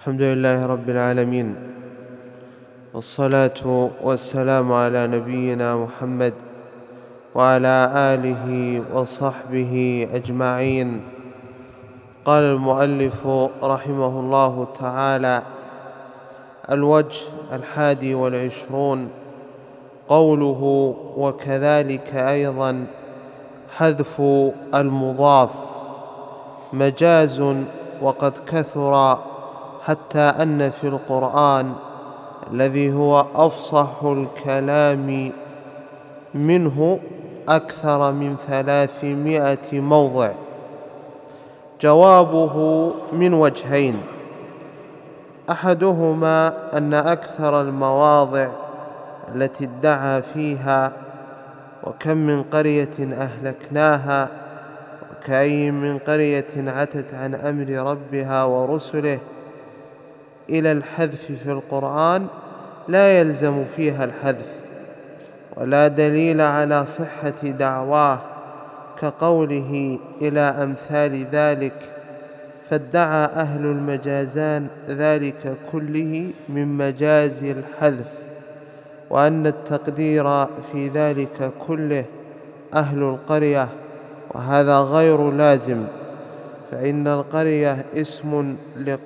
الحمد لله رب العالمين، والصلاة والسلام على نبينا محمد وعلى آله وصحبه أجمعين. قال المؤلف رحمه الله تعالى: الوجه 21 قوله وكذلك أيضا حذف المضاف مجاز، وقد كثر حتى أن في القرآن الذي هو أفصح الكلام منه أكثر من 300 موضع. جوابه من وجهين: أحدهما أن أكثر المواضع التي ادعى فيها وكم من قرية أهلكناها وكأي من قرية عتت عن أمر ربها ورسله إلى الحذف في القرآن لا يلزم فيها الحذف، ولا دليل على صحة دعواه، كقوله إلى أمثال ذلك، فادعى أهل المجازان ذلك كله من مجاز الحذف، وأن التقدير في ذلك كله أهل القرية، وهذا غير لازم، فإن القرية اسم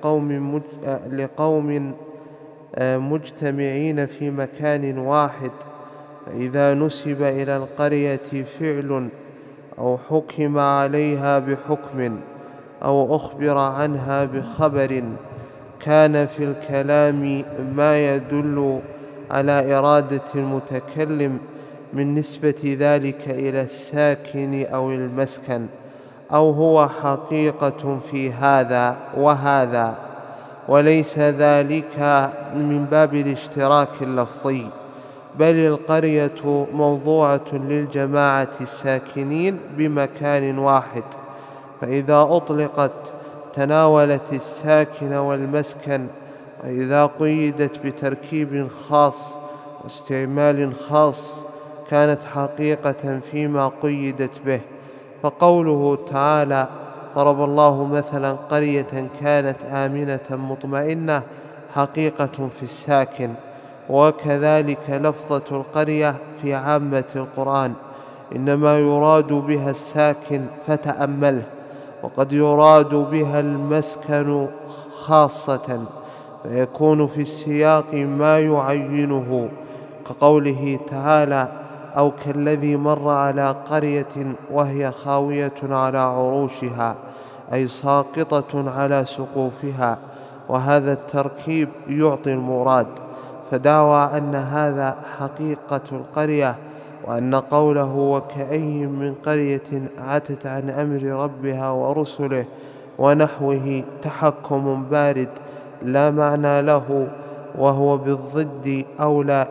لقوم مجتمعين في مكان واحد، فإذا نسب إلى القرية فعل أو حكم عليها بحكم أو أخبر عنها بخبر كان في الكلام ما يدل على إرادة المتكلم من نسبة ذلك إلى الساكن أو المسكن، أو هو حقيقة في هذا وهذا، وليس ذلك من باب الاشتراك اللفظي، بل القرية موضوعة للجماعة الساكنين بمكان واحد، فإذا أطلقت تناولت الساكن والمسكن، وإذا قيدت بتركيب خاص واستعمال خاص كانت حقيقة فيما قيدت به. فقوله تعالى: ضرب الله مثلا قرية كانت آمنة مطمئنة، حقيقة في الساكن. وكذلك لفظة القرية في عامة القرآن إنما يراد بها الساكن فتأمله، وقد يراد بها المسكن خاصة، فيكون في السياق ما يعينه، كقوله تعالى: أو كالذي مر على قرية وهي خاوية على عروشها، أي ساقطة على سقوفها، وهذا التركيب يعطي المراد. فدعوى أن هذا حقيقة القرية، وأن قوله وكأي من قرية عتت عن أمر ربها ورسله ونحوه تحكم بارد لا معنى له، وهو بالضد أولى،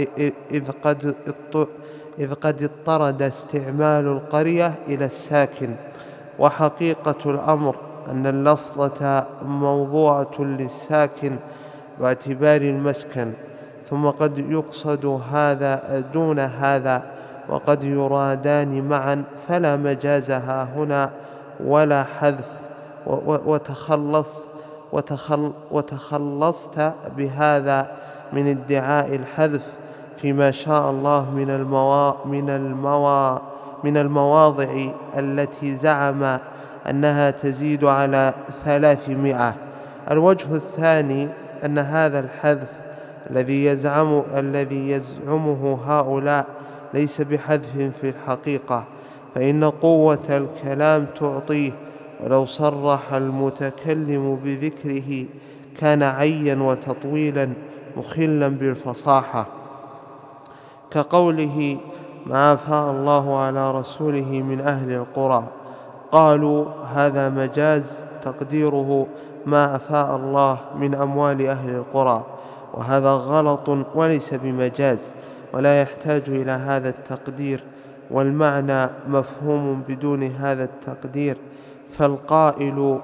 إذ قد اضطرد استعمال القرية إلى الساكن. وحقيقة الأمر أن اللفظة موضوعة للساكن باعتبار المسكن، ثم قد يقصد هذا دون هذا، وقد يرادان معا، فلا مجازها هنا ولا حذف. وتخلصت بهذا من ادعاء الحذف فيما شاء الله من المواضع التي زعم أنها تزيد على 300. الوجه الثاني أن هذا الحذف الذي يزعمه هؤلاء ليس بحذف في الحقيقة، فإن قوة الكلام تعطيه، ولو صرح المتكلم بذكره كان عيا وتطويلا مخلا بالفصاحة، كقوله: ما أفاء الله على رسوله من أهل القرى. قالوا هذا مجاز، تقديره ما أفاء الله من أموال أهل القرى، وهذا غلط وليس بمجاز، ولا يحتاج إلى هذا التقدير، والمعنى مفهوم بدون هذا التقدير. فالقائل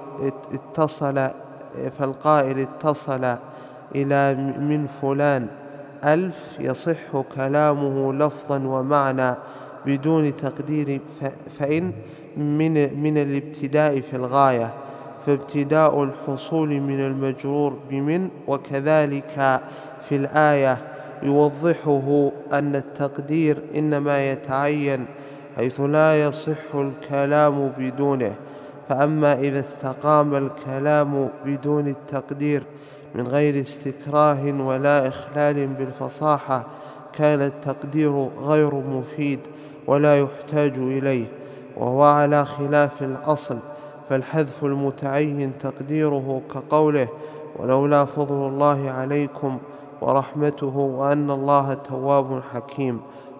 اتصل إلى من فلان 1000 يصح كلامه لفظا ومعنى بدون تقدير، فإن من الابتداء في الغاية، فابتداء الحصول من المجرور بمن. وكذلك في الآية يوضحه أن التقدير إنما يتعين حيث لا يصح الكلام بدونه، فأما إذا استقام الكلام بدون التقدير من غير استكراه ولا إخلال بالفصاحة كان التقدير غير مفيد ولا يحتاج إليه، وهو على خلاف الأصل. فالحذف المتعين تقديره كقوله ولولا فضل الله عليكم ورحمته وأن الله تواب حكيم،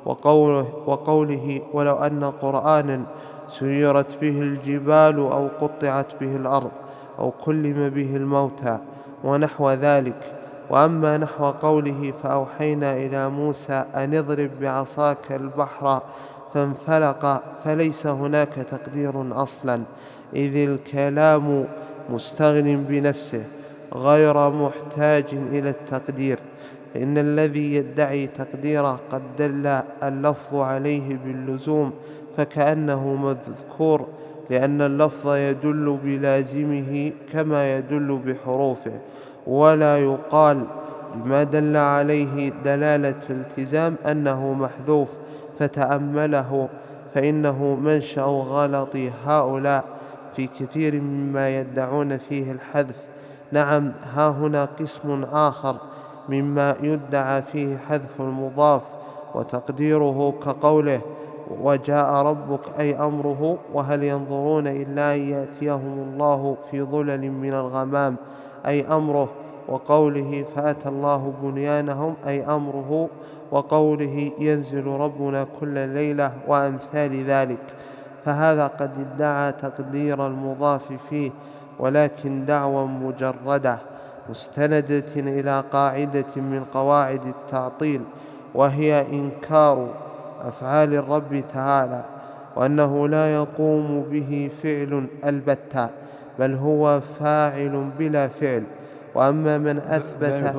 وقوله ولو أن قرآنا سيرت به الجبال أو قطعت به الأرض أو كلم به الموتى ونحو ذلك. وأما نحو قوله فأوحينا إلى موسى أن اضرب بعصاك البحر فانفلق، فليس هناك تقدير أصلا، إذ الكلام مستغن بنفسه غير محتاج إلى التقدير، فإن الذي يدعي تقديره قد دل اللفظ عليه باللزوم فكأنه مذكور، لأن اللفظ يدل بلازمه كما يدل بحروفه، ولا يقال بما دل عليه دلالة التزام أنه محذوف فتأمله، فإنه منشأ غلط هؤلاء في كثير مما يدعون فيه الحذف. نعم، ها هنا قسم آخر مما يدعى فيه حذف المضاف وتقديره كقوله وجاء ربك أي أمره وهل ينظرون إلا أن يأتيهم الله في ظلل من الغمام أي أمره، وقوله فأتى الله بنيانهم أي أمره، وقوله ينزل ربنا كل ليلة وأمثال ذلك. فهذا قد ادعى تقدير المضاف فيه، ولكن دعوى مجردة مستندة إلى قاعدة من قواعد التعطيل، وهي إنكار أفعال الرب تعالى، وأنه لا يقوم به فعل البتة، بل هو فاعل بلا فعل. وأما من أثبت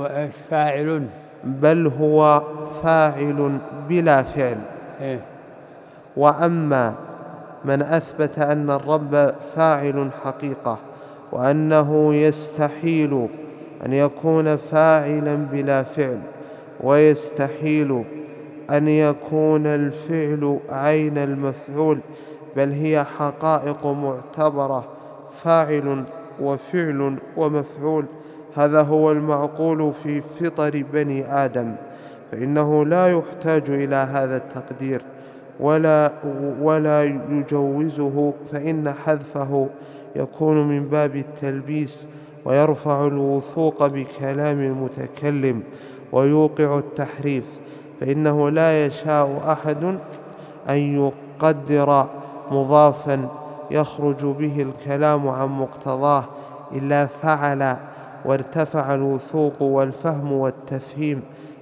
بل هو فاعل بلا فعل. وأما من أثبت أن الرب فاعل حقيقة، وأنه يستحيل أن يكون فاعلا بلا فعل، ويستحيل أن يكون الفعل عين المفعول، بل هي حقائق معتبرة فاعل وفعل ومفعول، هذا هو المعقول في فطر بني آدم، فإنه لا يحتاج إلى هذا التقدير ولا يجوزه، فإن حذفه يكون من باب التلبيس ويرفع الوثوق بكلام المتكلم ويوقع التحريف، فإنه لا يشاء أحد أن يقدر مضافا يخرج به الكلام عن مقتضاه إلا فعل، وارتفع الوثوق والفهم والتفهيم.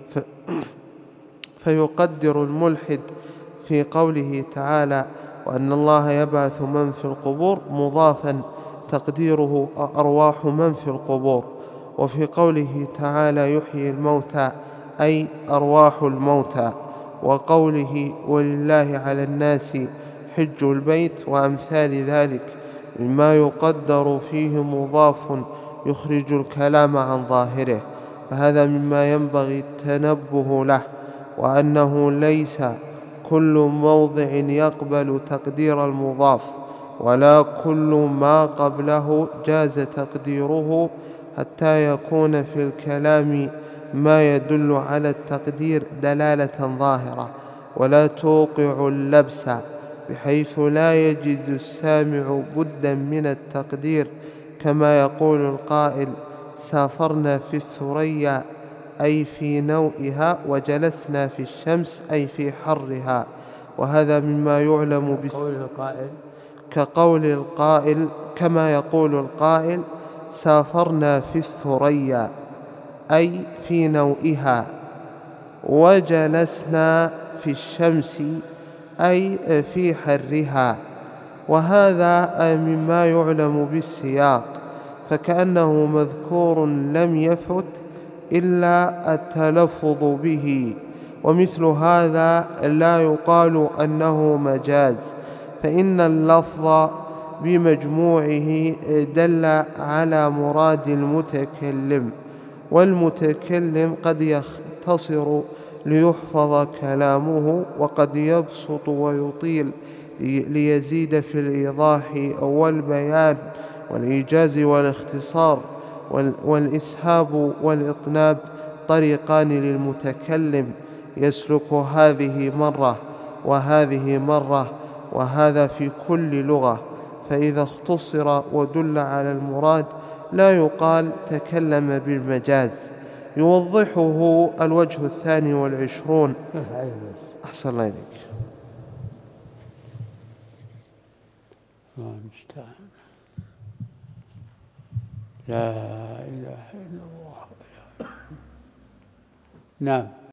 فيقدر الملحد في قوله تعالى وأن الله يبعث من في القبور مضافا تقديره أرواح من في القبور، وفي قوله تعالى يحيي الموتى أي أرواح الموتى، وقوله ولله على الناس حج البيت وأمثال ذلك مما يقدر فيه مضاف يخرج الكلام عن ظاهره، فهذا مما ينبغي التنبه له، وأنه ليس كل موضع يقبل تقدير المضاف، ولا كل ما قبله جاز تقديره، حتى يكون في الكلام ما يدل على التقدير دلالة ظاهرة ولا توقع اللبس، بحيث لا يجد السامع بدا من التقدير، كما يقول القائل سافرنا في الثريا أي في نوئها، وجلسنا في الشمس أي في حرها، وهذا مما يعلم كقول القائل كما يقول القائل سافرنا في الثريا أي في نوئها، وجلسنا في الشمس أي في حرها، وهذا مما يعلم بالسياق، فكأنه مذكور لم يفت إلا التلفظ به، ومثل هذا لا يقال أنه مجاز، فإن اللفظ بمجموعه دل على مراد المتكلم، والمتكلم قد يختصر ليحفظ كلامه، وقد يبسط ويطيل ليزيد في الإيضاح والبيان والإيجاز والاختصار. والإسهاب والإطناب طريقان للمتكلم، يسلك هذه مرة وهذه مرة، وهذا في كل لغة. فإذا اختصر ودل على المراد لا يقال تكلم بالمجاز. يوضحه الوجه 22. أحسن الله إليك. لا إله إلا الله. نعم.